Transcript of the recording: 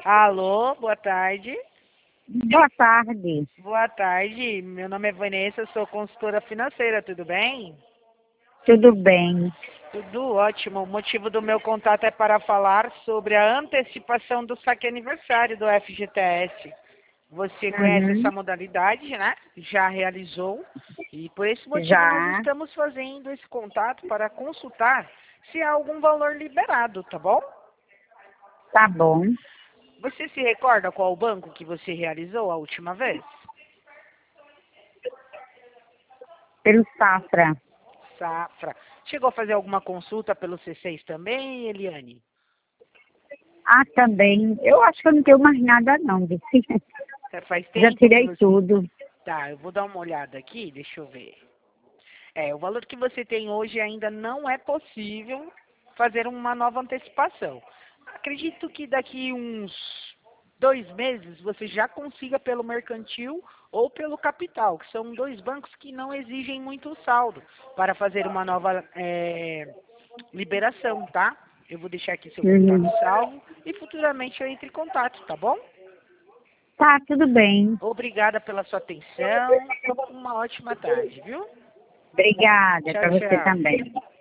Alô, boa tarde. Boa tarde. Boa tarde. Meu nome é Vanessa, sou consultora financeira, tudo bem? Tudo bem? Tudo ótimo. O motivo do meu contato é para falar sobre a antecipação do saque aniversário do FGTS. Você conhece essa Uhum. modalidade, né? Já realizou. E por esse motivo nós Já. estamos fazendo esse contato para consultar se há algum valor liberado, tá bom? Tá bom. Você se recorda qual banco que você realizou a última vez? Pelo Safra. Safra. Chegou a fazer alguma consulta pelo C6 também, Eliane? Ah, também. Eu acho que eu não tenho mais nada não, viu? Faz Já tempo que tirei você... tudo. Tá, eu vou dar uma olhada aqui, deixa eu ver. O valor que você tem hoje ainda não é possível fazer uma nova antecipação. Acredito que daqui uns 2 meses você já consiga pelo mercantil ou pelo capital, que são dois bancos que não exigem muito saldo para fazer uma nova liberação, tá? Eu vou deixar aqui seu contato Uhum. salvo e futuramente eu entre em contato, tá bom? Tá, tudo bem. Obrigada pela sua atenção. Uma ótima tarde, viu? Obrigada Tchau, para você tchau. também.